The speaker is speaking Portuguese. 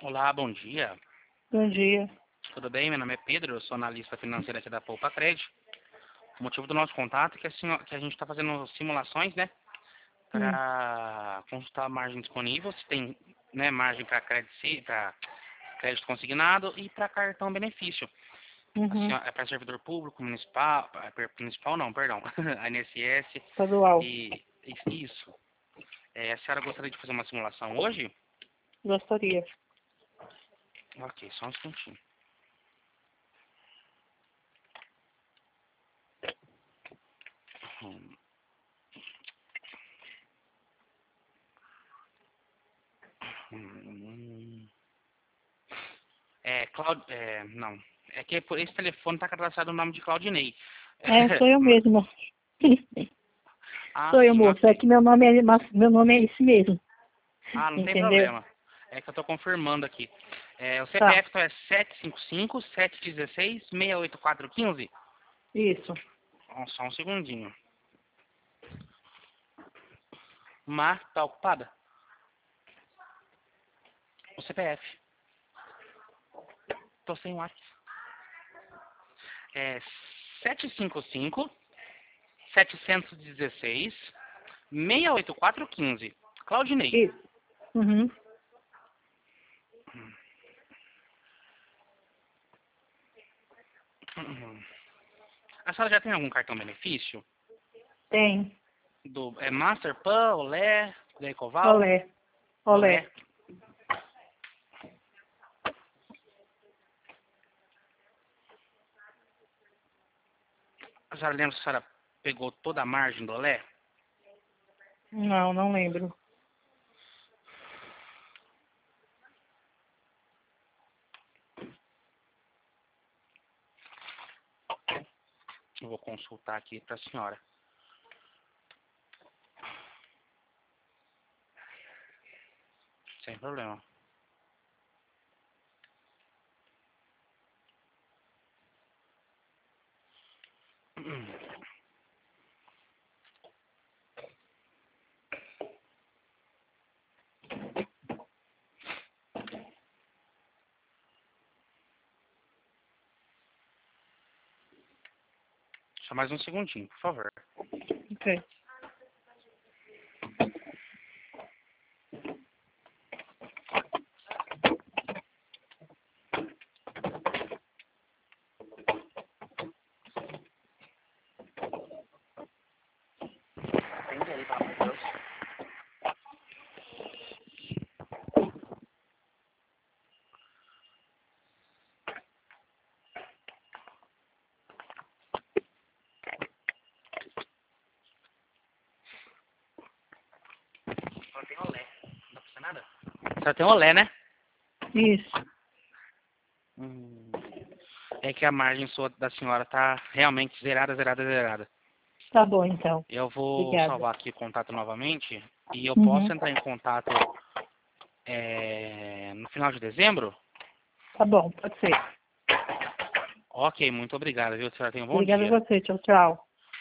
Olá, bom dia. Bom dia. Tudo bem? Meu nome é Pedro, eu sou analista financeira aqui da Poupa Credit. O motivo do nosso contato é que a gente está fazendo simulações, né? Para consultar a margem disponível, se tem, né, margem para crédito consignado e para cartão benefício. Assim, Uhum. é para servidor público, municipal, municipal não, perdão, ANSS Estadual. e isso. A senhora gostaria de fazer uma simulação hoje? Gostaria. Ok, só um instantinho. Hum. Hum. Não. É que por esse telefone está cadastrado o nome de Claudinei. Sou eu mesma. Ah, Sou eu, sim, moça. É ok. que meu nome é esse mesmo. Ah, não tem Entendeu? problema. É que eu estou confirmando aqui. O Tá. CPF é 755-716-68415? Isso. Só um segundinho. Má, tá ocupada? O CPF. Tô sem WhatsApp. É 755-716-68415. Claudinei. Isso. Uhum. A senhora já tem algum cartão benefício? Tem. Master, Pan, Olé, Decoval? Olé. Olé. Olé. A senhora lembra se a senhora pegou toda a margem do Olé? Não lembro. Eu vou consultar aqui para a senhora. Sem problema. Só mais um segundinho, por favor. Ok. Atende aí, pelo amor de Deus. Só tem Olé. Não dá pra ser nada? Só tem Olé, né? Isso. É que a margem da senhora tá realmente zerada, zerada, zerada. Tá bom, então. Eu vou Obrigada. salvar aqui o contato novamente e eu posso Uhum. entrar em contato no final de dezembro? Tá bom, pode ser. Ok, muito obrigado, viu? A senhora tenha um bom Obrigada a dia. você. Tchau, tchau.